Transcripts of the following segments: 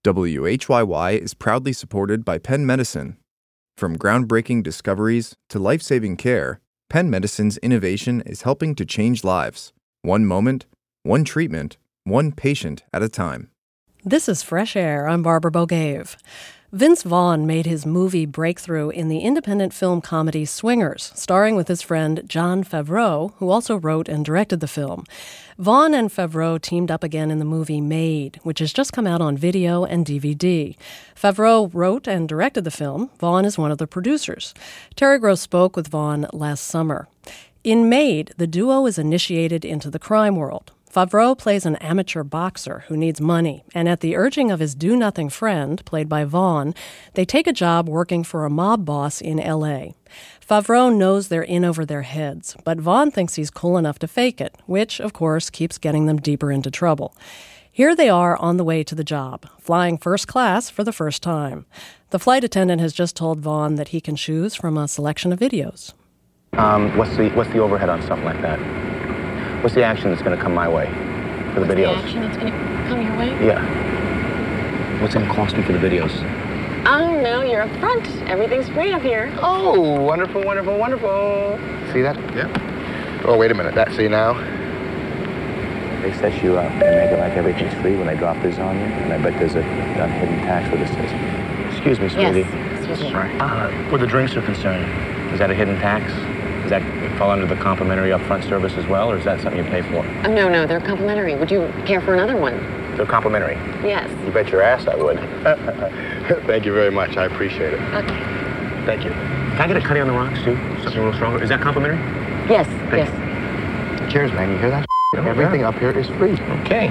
WHYY is proudly supported by Penn Medicine. From groundbreaking discoveries to life-saving care, Penn Medicine's innovation is helping to change lives. One moment, one treatment, one patient at a time. This is Fresh Air. I'm Barbara Bogaev. Vince Vaughn made his movie breakthrough in the independent film comedy Swingers, starring with his friend Jon Favreau, who also wrote and directed the film. Vaughn and Favreau teamed up again in the movie Made, which has just come out on video and DVD. Favreau wrote and directed the film. Vaughn is one of the producers. Terry Gross spoke with Vaughn last summer. In Made, the duo is initiated into the crime world. Favreau plays an amateur boxer who needs money, and at the urging of his do-nothing friend, played by Vaughn, they take a job working for a mob boss in L.A. Favreau knows they're in over their heads, but Vaughn thinks he's cool enough to fake it, which, of course, keeps getting them deeper into trouble. Here they are on the way to the job, flying first class for the first time. The flight attendant has just told Vaughn that he can choose from a selection of videos. What's the overhead on something like that? What's the action that's going to come my way for the videos? The action that's going to come your way? Yeah. What's it going to cost me for the videos? Oh, no, you're up front. Everything's free up here. Oh, wonderful, wonderful, wonderful. See that? Yeah. Oh, wait a minute. See now? They set you up and make it like everything's free when they drop this on you. And I bet there's a hidden tax with this. Excuse me, sweetie. Yes, excuse me. Where the drinks are concerned, is that a hidden tax? Does that fall under the complimentary upfront service as well, or is that something you pay for? Oh, no, they're complimentary. Would you care for another one? They're complimentary? Yes. You bet your ass I would. Thank you very much. I appreciate it. Okay. Thank you. Can I get a cutty on the rocks, too? Something a little stronger. Is that complimentary? Yes, Thank yes. you. Cheers, man. You hear that? Everything up here is free. Okay.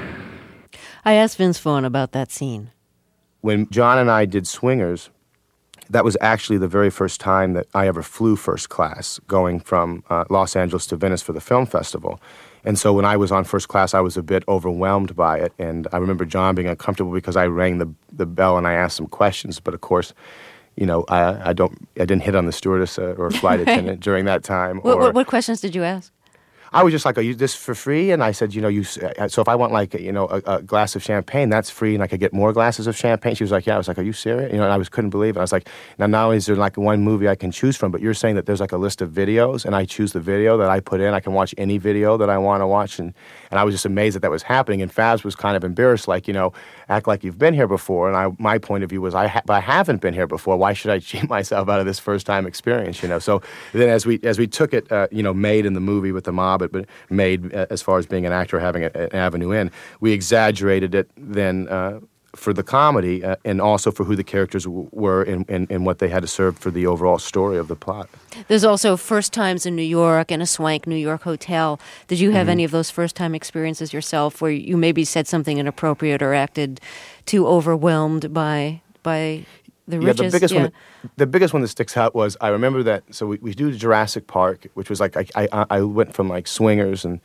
I asked Vince Vaughn about that scene. When John and I did Swingers, that was actually the very first time that I ever flew first class, going from Los Angeles to Venice for the film festival. And so when I was on first class, I was a bit overwhelmed by it. And I remember John being uncomfortable because I rang the bell and I asked some questions. But of course, you know, I didn't hit on the stewardess or flight attendant during that time. What questions did you ask? I was just like, are you this for free? And I said, so if I want like, a glass of champagne, that's free, and I could get more glasses of champagne. She was like, yeah. I was like, are you serious? And I couldn't believe it. I was like, now not only is there like one movie I can choose from, but you're saying that there's like a list of videos, and I choose the video that I put in. I can watch any video that I want to watch. And I was just amazed that was happening. And Faz was kind of embarrassed, like, act like you've been here before. And my point of view was, I haven't been here before. Why should I cheat myself out of this first time experience? So then as we took it, Made in the movie with the mob, but Made as far as being an actor having an avenue in, we exaggerated it then for the comedy and also for who the characters were and what they had to serve for the overall story of the plot. There's also first times in New York and a swank New York hotel. Did you have any of those first time experiences yourself where you maybe said something inappropriate or acted too overwhelmed by the riches? The biggest one that sticks out was, I remember that, so we do Jurassic Park, which was like, I went from like Swingers and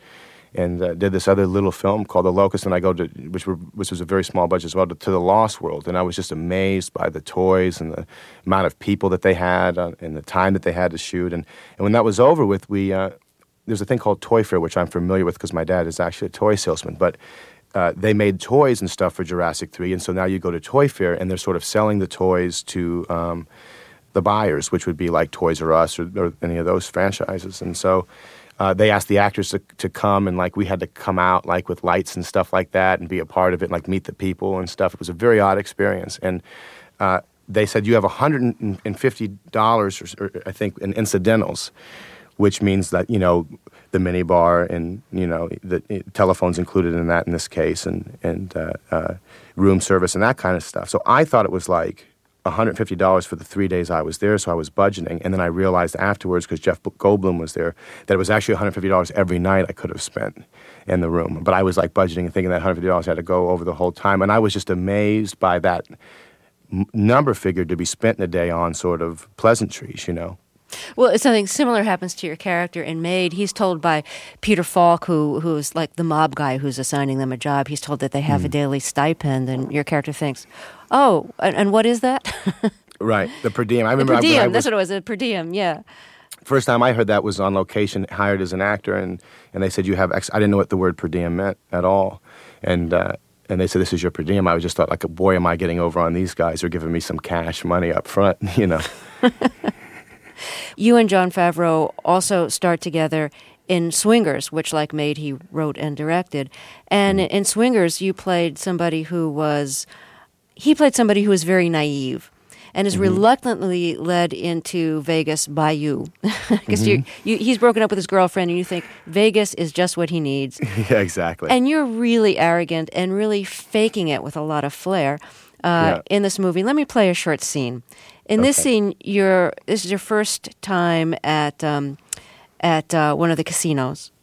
did this other little film called The Locust, and I go to, which was a very small budget as well, to the Lost World, and I was just amazed by the toys and the amount of people that they had and the time that they had to shoot, and when that was over with, there's a thing called Toy Fair, which I'm familiar with because my dad is actually a toy salesman, but they made toys and stuff for Jurassic 3, and so now you go to Toy Fair, and they're sort of selling the toys to the buyers, which would be like Toys R Us or any of those franchises. And so they asked the actors to come, and like we had to come out like with lights and stuff like that and be a part of it, like meet the people and stuff. It was a very odd experience. And they said, you have $150, or I think, in incidentals, which means that, the minibar and, the telephone's included in that in this case, and room service and that kind of stuff. So I thought it was like $150 for the 3 days I was there, so I was budgeting. And then I realized afterwards, because Jeff Goldblum was there, that it was actually $150 every night I could have spent in the room. But I was like budgeting and thinking that $150 had to go over the whole time. And I was just amazed by that number figure to be spent in a day on sort of pleasantries, Well, something similar happens to your character in Made. He's told by Peter Falk, who's like the mob guy who's assigning them a job, he's told that they have a daily stipend, and your character thinks, oh, and what is that? Right, the per diem. I remember the per diem, that's what it was, a per diem, yeah. First time I heard that was on location, hired as an actor, and they said you have I didn't know what the word per diem meant at all. And and they said, "This is your per diem," I just thought, like, boy, am I getting over on these guys. They're giving me some cash money up front, you know. You and Jon Favreau also start together in Swingers, which, like Maid, he wrote and directed. And in Swingers, you played somebody who was very naive and is reluctantly led into Vegas by you. Because he's broken up with his girlfriend, and you think Vegas is just what he needs. Yeah, exactly. And you're really arrogant and really faking it with a lot of flair in this movie. Let me play a short scene. In this scene, this is your first time at one of the casinos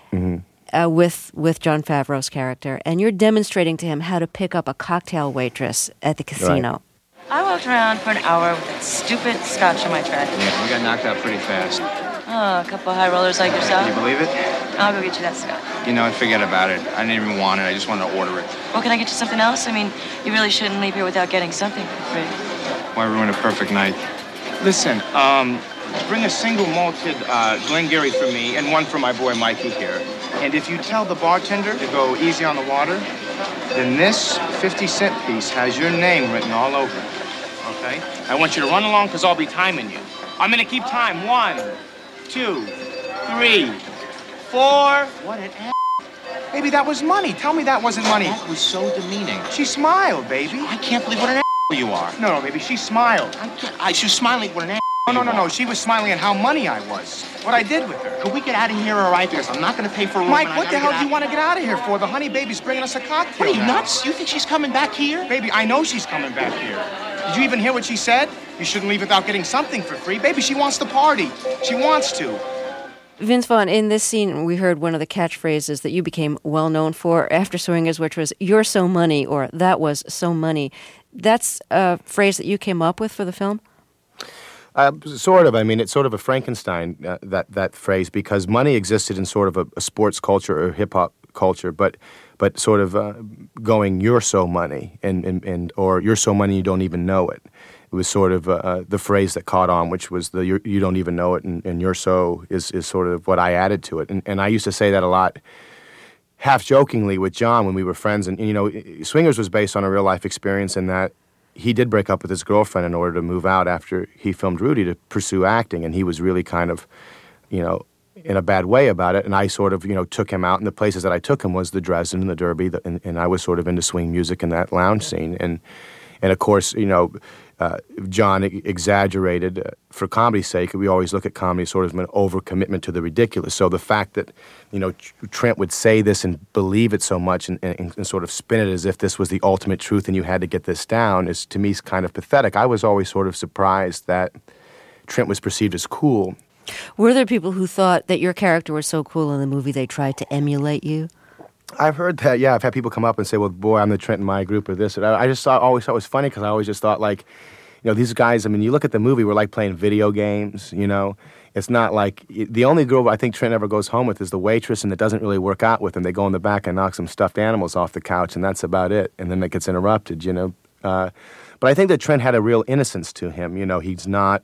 with Jon Favreau's character, and you're demonstrating to him how to pick up a cocktail waitress at the casino. Right. I walked around for an hour with that stupid scotch on my track. Yeah, we got knocked out pretty fast. Oh, a couple high rollers like yourself. Can you believe it? I'll go get you that scotch. You know, forget about it. I didn't even want it. I just wanted to order it. Well, can I get you something else? I mean, you really shouldn't leave here without getting something for free. Why ruin a perfect night? Listen, bring a single malted Glengarry for me and one for my boy Mikey here. And if you tell the bartender to go easy on the water, then this 50-cent piece has your name written all over it. Okay? I want you to run along because I'll be timing you. I'm going to keep time. 1, 2, 3, 4. What an ass. Baby, that was money. Tell me that wasn't money. That was so demeaning. She smiled, baby. I can't believe what an ass you are. No, baby, she smiled. She was smiling what an ass. No. She was smiling at how money I was. What I did with her. Could we get out of here all right? Because I'm not going to pay for a room. Mike, what the hell do you want to get out of here for? The honey baby's bringing us a cocktail. What are you, nuts? You think she's coming back here? Baby, I know she's coming back here. Did you even hear what she said? You shouldn't leave without getting something for free. Baby, she wants to party. She wants to. Vince Vaughn, in this scene, we heard one of the catchphrases that you became well known for after Swingers, which was, "You're so money," or "That was so money." That's a phrase that you came up with for the film? Sort of. I mean, it's sort of a Frankenstein, that phrase, because money existed in sort of a sports culture or hip-hop culture, but sort of going, "You're so money," and or "You're so money you don't even know it." It was sort of the phrase that caught on, which was the "you don't even know it," and "you're so" is sort of what I added to it. And I used to say that a lot, half jokingly, with John when we were friends. And, you know, Swingers was based on a real-life experience in that he did break up with his girlfriend in order to move out after he filmed Rudy to pursue acting, and he was really kind of, you know, in a bad way about it. And I sort of, you know, took him out, and the places that I took him was the Dresden and the Derby, and I was sort of into swing music and that lounge scene. And of course, you know, John exaggerated for comedy's sake. We always look at comedy sort of as an overcommitment to the ridiculous. So the fact that, you know, Trent would say this and believe it so much and sort of spin it as if this was the ultimate truth and you had to get this down is, to me, kind of pathetic. I was always sort of surprised that Trent was perceived as cool. Were there people who thought that your character was so cool in the movie they tried to emulate you? I've heard that, yeah. I've had people come up and say, "Well, boy, I'm the Trent in my group," or this. I just always thought it was funny because I always just thought, like, you know, these guys, I mean, you look at the movie, we're like playing video games, you know. It's not like, the only girl I think Trent ever goes home with is the waitress, and it doesn't really work out with him. They go in the back and knock some stuffed animals off the couch, and that's about it. And then it gets interrupted, you know. But I think that Trent had a real innocence to him. You know, he's not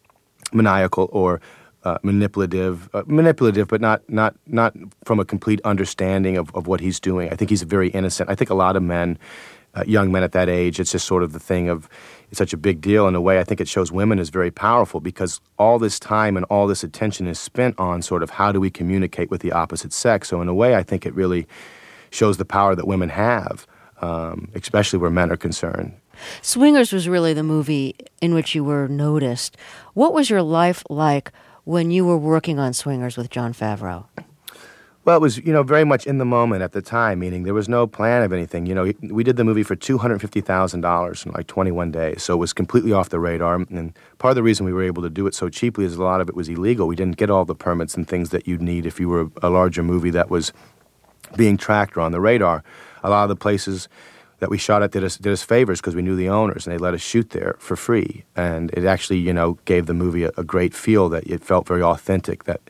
maniacal or manipulative, but not from a complete understanding of what he's doing. I think he's very innocent. I think a lot of men, young men at that age, it's just sort of the thing of, it's such a big deal. In a way, I think it shows women is very powerful because all this time and all this attention is spent on sort of how do we communicate with the opposite sex. So in a way, I think it really shows the power that women have, especially where men are concerned. Swingers was really the movie in which you were noticed. What was your life like when you were working on Swingers with Jon Favreau? Well, it was, you know, very much in the moment at the time, meaning there was no plan of anything. You know, we did the movie for $250,000 in like 21 days, so it was completely off the radar. And part of the reason we were able to do it so cheaply is a lot of it was illegal. We didn't get all the permits and things that you'd need if you were a larger movie that was being tracked or on the radar. A lot of the places that we shot at did us favors because we knew the owners, and they let us shoot there for free. And it actually, you know, gave the movie a great feel, that it felt very authentic, that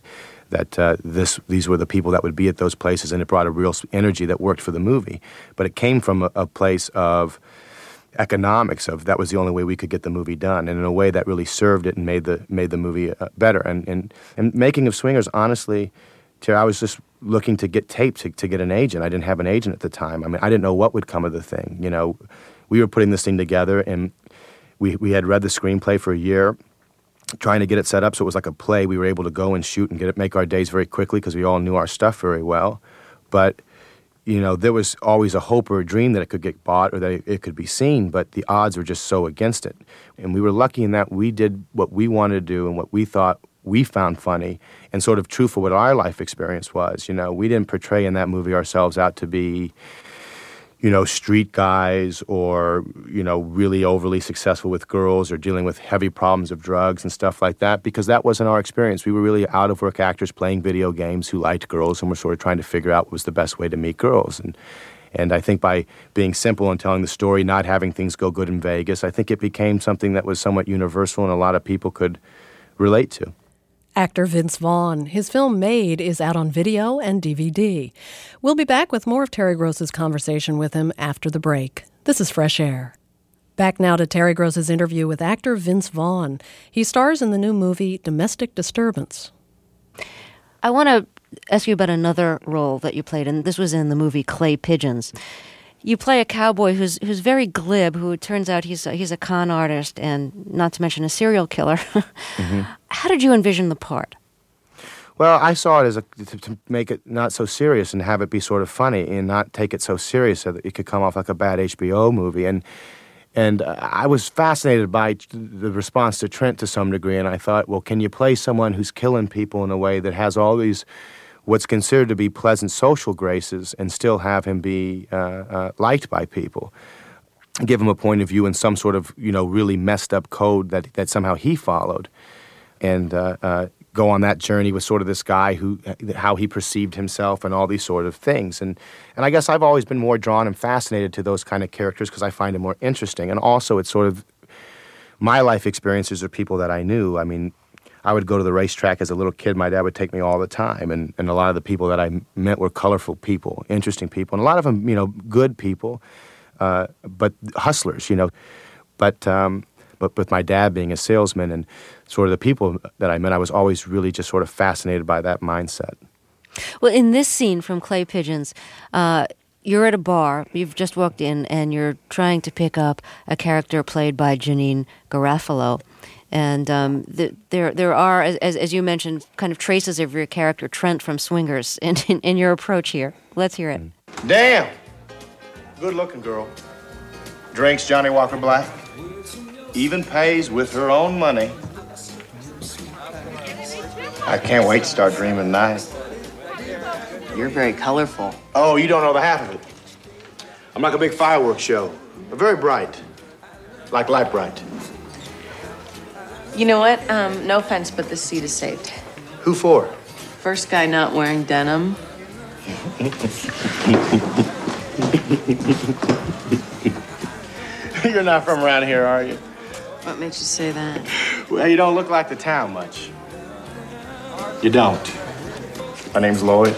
these were the people that would be at those places, and it brought a real energy that worked for the movie. But it came from a place of economics, of that was the only way we could get the movie done, and in a way that really served it and made the movie better. And making of Swingers, honestly, Terry, I was just looking to get tape to get an agent. I didn't have an agent at the time. I mean, I didn't know what would come of the thing. You know, we were putting this thing together, and we had read the screenplay for a year, trying to get it set up so it was like a play. We were able to go and shoot and make our days very quickly because we all knew our stuff very well. But, you know, there was always a hope or a dream that it could get bought or that it could be seen, but the odds were just so against it. And we were lucky in that we did what we wanted to do and what we thought we found funny and sort of true for what our life experience was. You know, we didn't portray in that movie ourselves out to be, you know, street guys or, you know, really overly successful with girls or dealing with heavy problems of drugs and stuff like that, because that wasn't our experience. We were really out-of-work actors playing video games who liked girls and were sort of trying to figure out what was the best way to meet girls. And I think by being simple and telling the story, not having things go good in Vegas, I think it became something that was somewhat universal and a lot of people could relate to. Actor Vince Vaughn. His film Made is out on video and DVD. We'll be back with more of Terry Gross's conversation with him after the break. This is Fresh Air. Back now to Terry Gross's interview with actor Vince Vaughn. He stars in the new movie Domestic Disturbance. I want to ask you about another role that you played, and this was in the movie Clay Pigeons. You play a cowboy who's very glib, who it turns out he's a con artist and not to mention a serial killer. Mm-hmm. How did you envision the part? Well, I saw it as to make it not so serious and have it be sort of funny and not take it so serious so that it could come off like a bad HBO movie. And I was fascinated by the response to Trent to some degree, and I thought, well, can you play someone who's killing people in a way that has all these what's considered to be pleasant social graces and still have him be liked by people? Give him a point of view in some sort of, you know, really messed up code that somehow he followed. And go on that journey with sort of this guy how he perceived himself and all these sort of things. And I guess I've always been more drawn and fascinated to those kind of characters because I find it more interesting. And also it's sort of my life experiences are people that I knew. I mean, I would go to the racetrack as a little kid. My dad would take me all the time. And a lot of the people that I met were colorful people, interesting people. And a lot of them, you know, good people, but hustlers, you know. But with my dad being a salesman and sort of the people that I met, I was always really just sort of fascinated by that mindset. Well, in this scene from Clay Pigeons, you're at a bar, you've just walked in, and you're trying to pick up a character played by Janeane Garofalo. And there are, as you mentioned, kind of traces of your character, Trent from Swingers, in your approach here. Let's hear it. Damn! Good-looking girl. Drinks Johnny Walker Black. Even pays with her own money. I can't wait to start dreaming tonight. You're very colorful. Oh, you don't know the half of it. I'm like a big fireworks show. But very bright. Like light bright. You know what? No offense, but this seat is saved. Who for? First guy not wearing denim. You're not from around here, are you? What makes you say that? Well, you don't look like the town much. You don't. My name's Lloyd.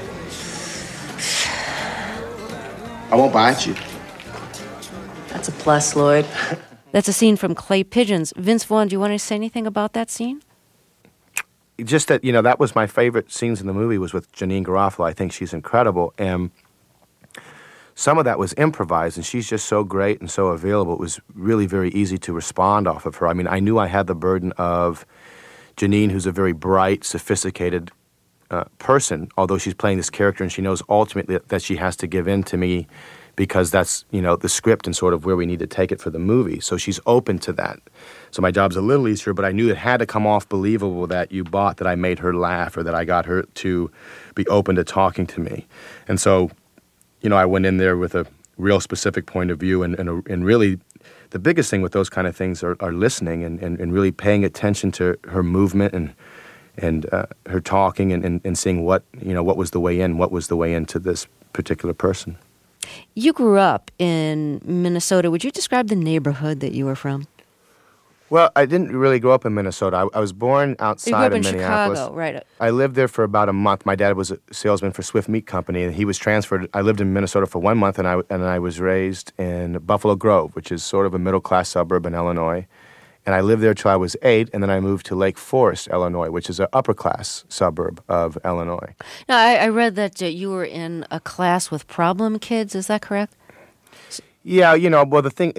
I won't bite you. That's a plus, Lloyd. That's a scene from Clay Pigeons. Vince Vaughn, do you want to say anything about that scene? Just that, you know, that was my favorite scenes in the movie was with Janeane Garofalo. I think she's incredible. And some of that was improvised, and she's just so great and so available. It was really very easy to respond off of her. I mean, I knew I had the burden of Janeane, who's a very bright, sophisticated person, although she's playing this character, and she knows ultimately that she has to give in to me because that's, you know, the script and sort of where we need to take it for the movie. So she's open to that. So my job's a little easier, but I knew it had to come off believable that you bought that I made her laugh or that I got her to be open to talking to me. And so, you know, I went in there with a real specific point of view and really the biggest thing with those kind of things are listening and really paying attention to her movement and her talking and seeing what was the way in to this particular person. You grew up in Minnesota. Would you describe the neighborhood that you were from? Well, I didn't really grow up in Minnesota. I was born outside of Minneapolis. You grew up in Chicago, right? I lived there for about a month. My dad was a salesman for Swift Meat Company, and he was transferred. I lived in Minnesota for 1 month, and I was raised in Buffalo Grove, which is sort of a middle-class suburb in Illinois. And I lived there till I was 8, and then I moved to Lake Forest, Illinois, which is an upper-class suburb of Illinois. Now, I read that you were in a class with problem kids. Is that correct? Yeah, well, the thing,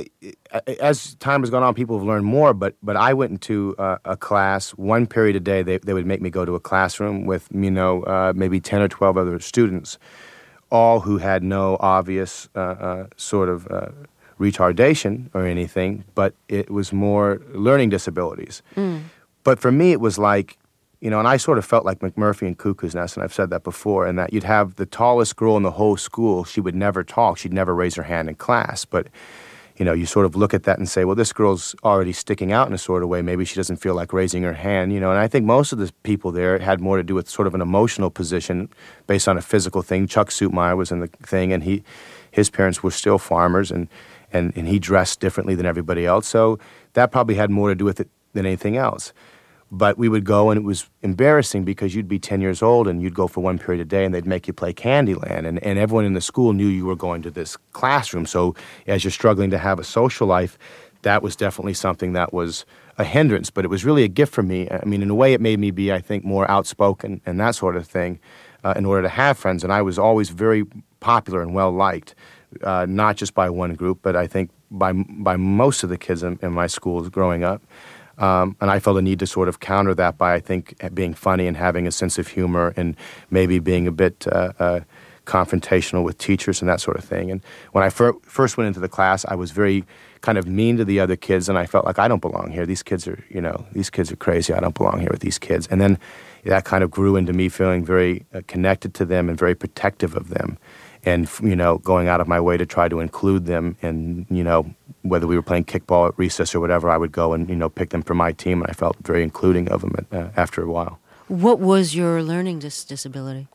as time has gone on, people have learned more, but I went into a class, one period a day, they would make me go to a classroom with, maybe 10 or 12 other students, all who had no obvious sort of retardation or anything, but it was more learning disabilities. But for me, it was like, and I sort of felt like McMurphy and Cuckoo's Nest, and I've said that before, and that you'd have the tallest girl in the whole school. She would never talk. She'd never raise her hand in class. But, you sort of look at that and say, well, this girl's already sticking out in a sort of way. Maybe she doesn't feel like raising her hand, And I think most of the people there had more to do with sort of an emotional position based on a physical thing. Chuck Suitmeyer was in the thing, and his parents were still farmers, and he dressed differently than everybody else. So that probably had more to do with it than anything else. But we would go, and it was embarrassing because you'd be 10 years old, and you'd go for one period a day, and they'd make you play Candyland. And everyone in the school knew you were going to this classroom. So as you're struggling to have a social life, that was definitely something that was a hindrance. But it was really a gift for me. I mean, in a way, it made me be, I think, more outspoken and that sort of thing in order to have friends. And I was always very popular and well-liked, not just by one group, but I think by most of the kids in my schools growing up. And I felt a need to sort of counter that by, I think, being funny and having a sense of humor and maybe being a bit confrontational with teachers and that sort of thing. And when I first went into the class, I was very kind of mean to the other kids, and I felt like I don't belong here. These kids are, these kids are crazy. I don't belong here with these kids. And then that kind of grew into me feeling very connected to them and very protective of them. And, going out of my way to try to include them and, whether we were playing kickball at recess or whatever, I would go and, pick them for my team, and I felt very including of them after a while. What was your learning disability?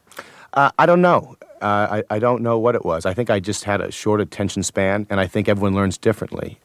I don't know. I don't know what it was. I think I just had a short attention span, and I think everyone learns differently.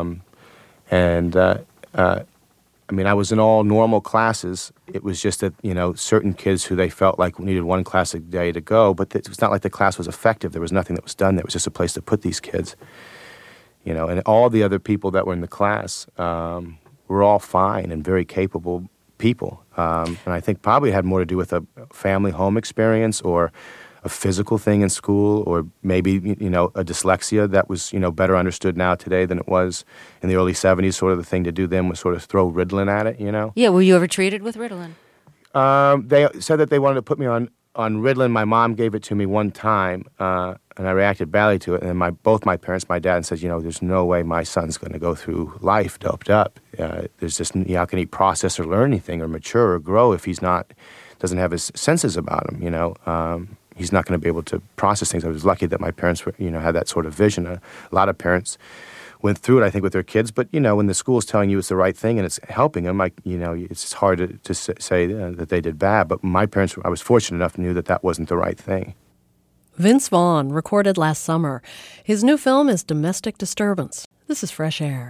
I mean, I was in all normal classes. It was just that, certain kids who they felt like needed one class a day to go, but it was not like the class was effective. There was nothing that was done there. It was just a place to put these kids, and all the other people that were in the class were all fine and very capable people. And I think probably it had more to do with a family home experience or a physical thing in school, or maybe, a dyslexia that was, better understood now today than it was in the early 70s. Sort of the thing to do then was sort of throw Ritalin at it, Yeah, were you ever treated with Ritalin? They said that they wanted to put me on Ritalin. My mom gave it to me one time, and I reacted badly to it. And then both my parents, my dad, said, there's no way my son's going to go through life doped up. There's just, how can he process or learn anything or mature or grow if doesn't have his senses about him, He's not going to be able to process things. I was lucky that my parents were, had that sort of vision. A lot of parents went through it, I think, with their kids. But, when the school's telling you it's the right thing and it's helping them, it's hard to say that they did bad. But my parents, I was fortunate enough, knew that wasn't the right thing. Vince Vaughn recorded last summer. His new film is Domestic Disturbance. This is Fresh Air.